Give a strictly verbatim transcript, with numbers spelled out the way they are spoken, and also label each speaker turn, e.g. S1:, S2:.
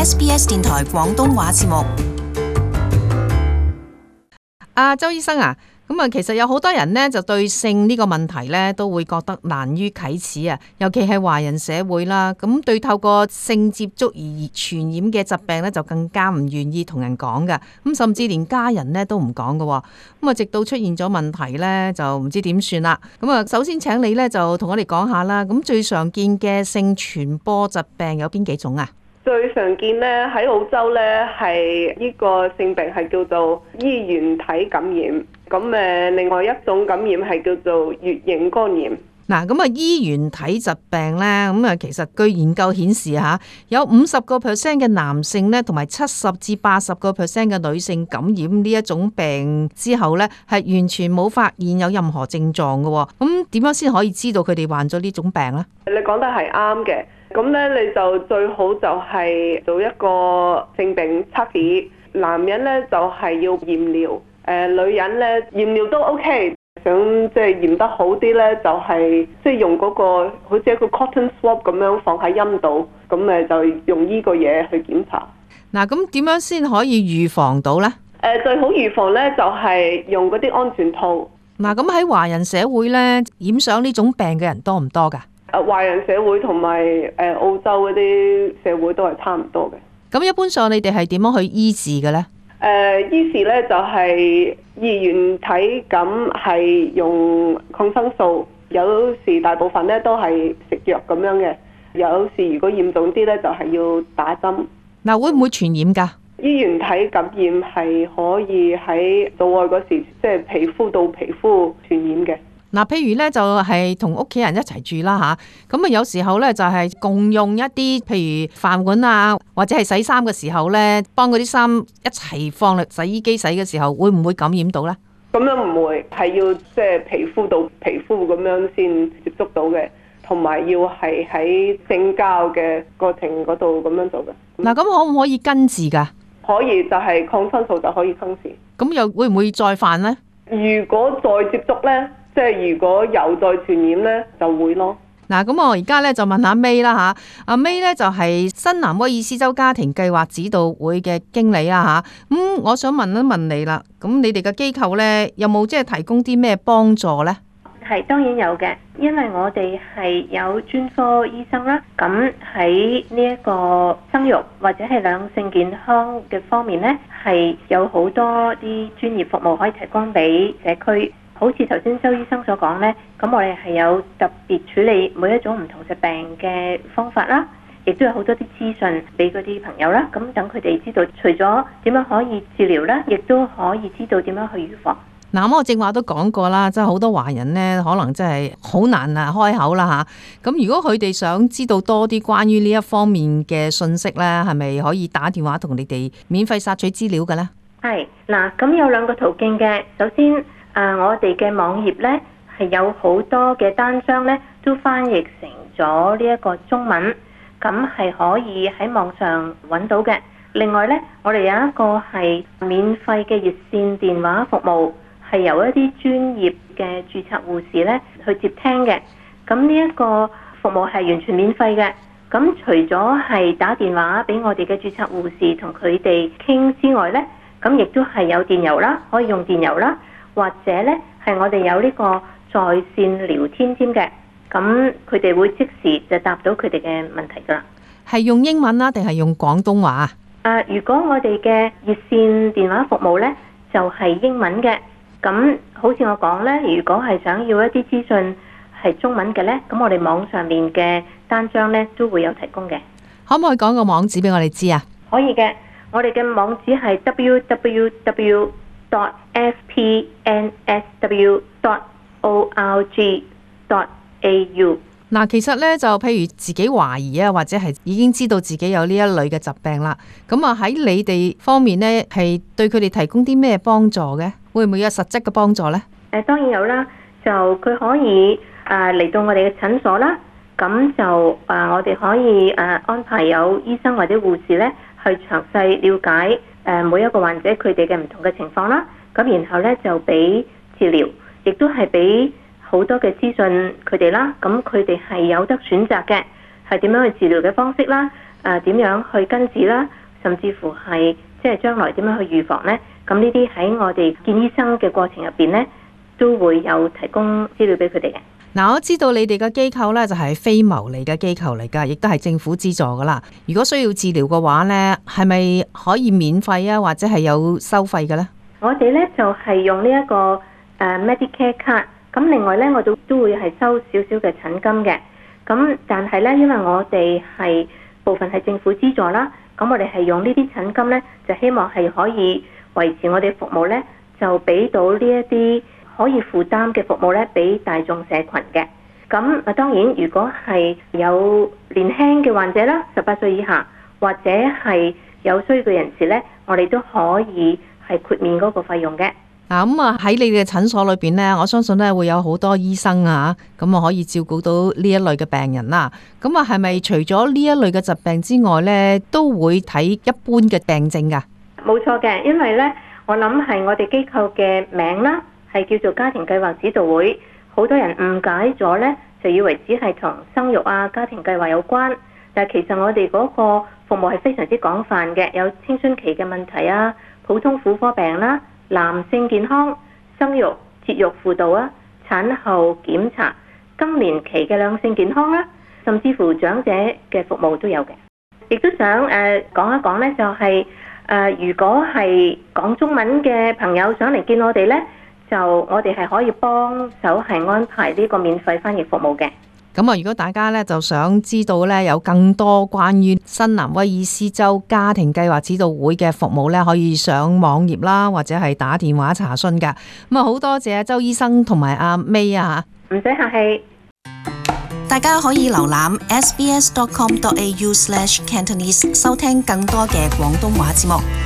S1: S B S 電台廣東話節目。
S2: 阿周醫生啊，咁啊，其實有好多人呢，就對性呢個問題呢，都會覺得難於啟齒啊，尤其係華人社會啦。咁對透過性接觸而傳染嘅疾病呢，就更加唔願意同人講噶。咁甚至連家人呢都唔講噶。咁啊，直到出現咗問題呢，就唔知點算啦。咁啊，首先請你呢，就同我哋講下啦。咁最常見嘅性傳播疾病有邊幾種啊？
S3: 最常見咧喺澳洲咧係呢個性病係叫做衣原體感染，咁誒另外一種感染係叫做乙型肝炎。
S2: 嗱，咁啊衣原體疾病咧，咁啊其實據研究顯示嚇，有五十個 percent 嘅男性咧，同埋七十至八十個 percent 嘅女性感染呢一種病之後咧，係完全冇發現有任何症狀嘅。咁點樣先可以知道佢哋患咗呢種病咧？
S3: 你講得係啱嘅。咁咧你就最好就係做一個性病測試，男人咧就係要驗尿，誒女人咧驗尿都 OK， 想即係驗得好啲咧就係即係用嗰個好似一個 cotton swab 咁樣放喺陰道，咁誒就用呢個嘢去檢查。
S2: 嗱，咁點樣先可以預防到咧？
S3: 誒最好預防咧就係用嗰啲安全套。
S2: 嗱，咁喺華人社會咧染上呢種病嘅人多唔多㗎？
S3: 誒華人社會同埋誒澳洲嗰啲社會都係差唔多嘅。咁
S2: 一般上你哋係點樣去醫治嘅咧？
S3: 誒醫治咧就係衣原體感係用抗生素，有時大部分咧都係食藥咁樣嘅，有時如果嚴重啲咧就係要打針。
S2: 嗱，會唔會傳染㗎？
S3: 衣原體感染係可以喺做愛嗰時，即係皮膚到皮膚傳染嘅。
S2: 嗱，譬如咧就係同屋企人一齊住啦吓，咁啊有時候咧就係共用一啲，譬如飯碗啊，或者係洗衫嘅時候咧，幫嗰啲衫一齊放落洗衣機洗嘅時候，會唔會感染到咧？
S3: 咁樣唔會，係要即係皮膚到皮膚咁樣先接觸到嘅，同埋要係喺性交嘅過程嗰度咁樣做嘅。
S2: 嗱，咁可唔可以根治㗎？
S3: 可以，就係抗生素就可以根治。咁
S2: 又會唔會再犯咧？
S3: 如果再接觸咧？即係如果又再傳染咧，就會咯。
S2: 嗱，咁我而家咧就問下 May 啦吓，阿 May 咧就係新南威爾斯州家庭計劃指導會嘅經理啦吓。咁我想問一問你啦，咁你哋嘅機構咧有冇即係提供啲咩幫助咧？
S4: 係當然有嘅，因為我哋係有專科醫生啦。咁喺呢一個生育或者係兩性健康嘅方面咧，係有好多啲專業服務可以提供俾社區。好似頭先周醫生所講呢，咁我哋係有特別處理每一種唔同疾病嘅方法啦，亦都有好多啲資訊俾嗰啲朋友啦，咁等佢哋知道，除咗點樣可以治療啦，亦都可以知道點樣去預防。
S2: 嗱，咁我正話都講過啦，即係好多華人呢，可能真係好難啊開口啦吓。咁如果佢哋想知道多啲關於呢一方面嘅信息呢，係咪可以打電話同你哋免費索取資料嘅呢？
S4: 係嗱，咁有兩個途徑嘅，首先。誒、uh，我哋嘅網頁呢，係有好多嘅單張呢，都翻譯成咗呢一個中文，咁係可以喺網上揾到嘅。另外呢，我哋有一個係免費嘅熱線電話服務，係由一啲專業嘅註冊護士呢去接聽嘅。咁呢一個服務係完全免費嘅。咁除咗係打電話俾我哋嘅註冊護士同佢哋傾之外呢，咁亦都係有電郵啦，可以用電郵啦。或者咧，係我哋有呢個在線聊天添嘅，咁佢哋會即時就答到佢哋嘅問題噶啦。
S2: 係用英文啦，定係用廣東話啊？
S4: 啊，如果我哋嘅熱線電話服務咧，就係英文嘅。咁好似我講咧，如果係想要一啲資訊係中文嘅咧，咁我哋網上面嘅單張咧都會有提供嘅。
S2: 可唔可以講個網址俾我哋知啊？
S4: 可以嘅，我哋嘅網址係 w w w dot f p n s w dot org dot a u。
S2: 嗱，其實咧就譬如自己懷疑啊，或者係已經知道自己有呢一類嘅疾病啦，咁啊喺你哋方面咧係對佢哋提供啲咩幫助嘅？會唔會有實質嘅幫助咧？
S4: 誒，當然有啦，就佢可以誒嚟到我哋嘅診所啦，咁就誒我哋可以誒安排有醫生或者護士咧去詳細了解誒每一個患者佢哋嘅唔同嘅情況啦，咁然後咧就俾治療，亦都係俾好多嘅資訊佢哋啦，咁佢哋係有得選擇嘅，係點樣去治療嘅方式啦， 誒點樣去根治啦，甚至乎係即係將來點樣去預防呢？咁呢啲喺我哋見醫生嘅過程入邊呢，都會有提供資料俾佢哋嘅。
S2: 嗱，我知道你哋嘅機構呢就係非牟利嘅機構嚟噶，亦都係政府資助噶啦。如果需要治療嘅話呢，係咪可以免費啊，或者係有收費嘅呢？
S4: 我哋呢就係用呢一個誒 Medicare card，咁另外呢，我都都會係收少少嘅診金嘅。咁但係呢，因為我哋係部分係政府資助啦，咁我哋係用呢啲診金呢，就希望係可以維持我哋服務呢，就俾到呢一啲可以負擔嘅服務咧，俾大眾社群嘅。咁啊，當然如果係有年輕嘅患者啦，十八歲以下或者係有需要嘅人士咧，我哋都可以係豁免嗰個費用嘅。
S2: 嗱，咁啊喺你哋嘅診所裏邊咧，我相信咧會有好多醫生啊，咁啊可以照顧到呢一類嘅病人啦。咁啊係咪除咗呢一類嘅疾病之外咧，都會睇一般嘅病症噶？
S4: 冇錯嘅，因為咧，我諗係我哋機構嘅名啦。係叫做家庭計劃指導會，好多人誤解咗呢，就以為只係同生育啊、家庭計劃有關。但係其實我哋嗰個服務係非常之廣泛嘅，有青春期嘅問題啊、普通婦科病啦、男性健康、生育、節育輔導啊、產後檢查、更年期嘅兩性健康啦，甚至乎長者嘅服務都有嘅。亦都想誒、呃、講一講呢，就係、是、誒、呃、如果係講中文嘅朋友想嚟見我哋呢，就我哋係可以幫手係安排呢個免費翻譯服務嘅。
S2: 咁啊，如果大家咧就想知道咧有更多關於新南威爾斯州家庭計劃指導會嘅服務咧，可以上網頁啦，或者係打電話查詢㗎。咁啊，好多謝周醫生同埋阿 May 啊，
S4: 唔使客氣。
S1: 大家可以瀏覽 s b s dot com dot a u slash cantonese 收聽更多嘅廣東話節目。